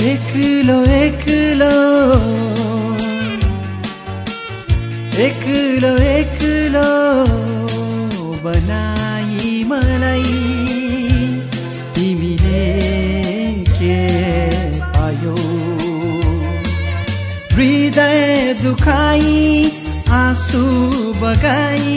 एक्लो एक्लो एक्लो एक्लो बनाई मलाई तिमीले के पायो हृदय दुखाई आँसु बगाई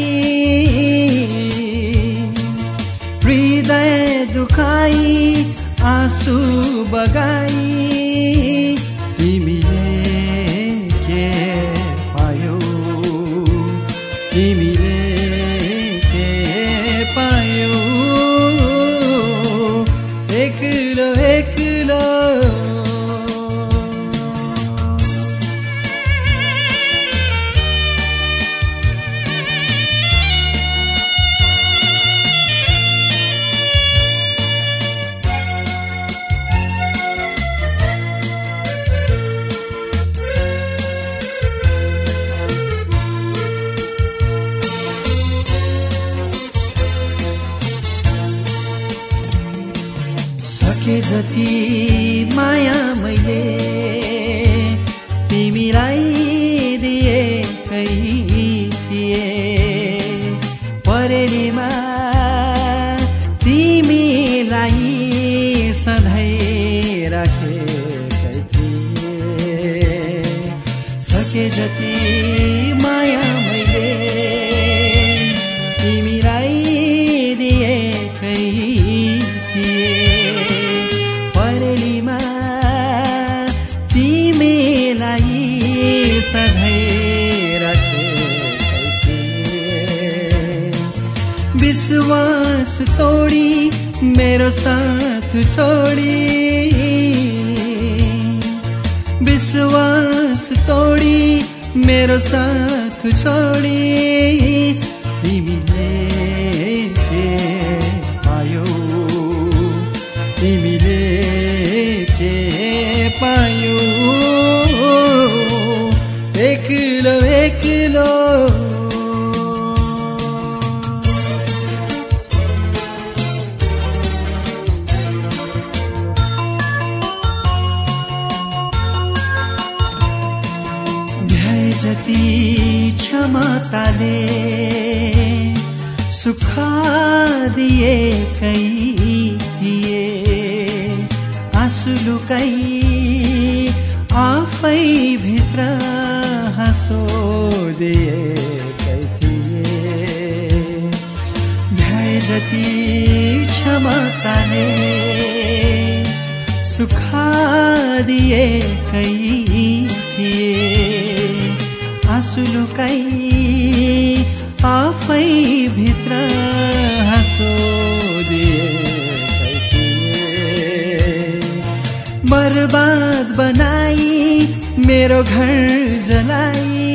हृदय दुखाई आँसु बगाई तिमीले के पायो तिमीले के पायो एक्लो एक्लो के जति माया मैले तिमीलाई दिएकै थिए परेलीमा तिमीलाई सधैँ राखेकै थिए सके जति माया मैले तिमीलाई दिएकै थिए परेलीमा तिमीलाई सधैँ राखेकै थिए विश्वास तोडी मेरो साथ छोडी विश्वास तोडी मेरो साथ छोडी तिमीले के पायो तिमीले के पायो एक्लो एक्लो भ्याए जति क्षमताले सुख दिएकै थिए आँसु लुकाई आफै भित्र हाँसो दिएकै थिए भ्याए जति क्षमताले सुख दिएकै थिए आँसु लुकाई आफै भित्र हाँसो दिएकै थिए बर्बाद बनाई मेरो घर जलाई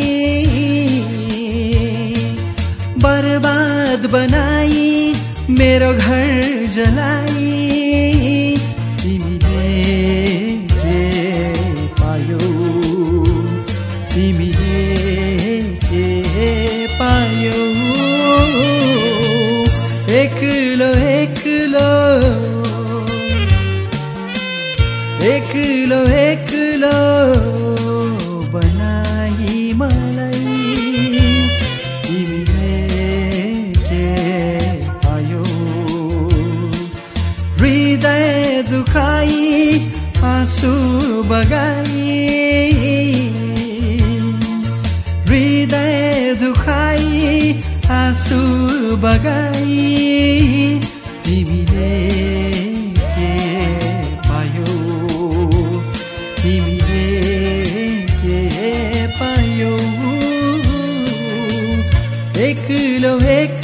बर्बाद बनाई मेरो घर जलाई तिमीले के पायो तिमीले के पायो एक्लो एक्लो एक्लो एक्लो बनाई मलाई तिमीले के पायो हृदय दुखाई आँसु बगाई हृदय दुखाई आँसु बगाई तिमीले के पायो तिमीले के पायो एक्लो एक्लो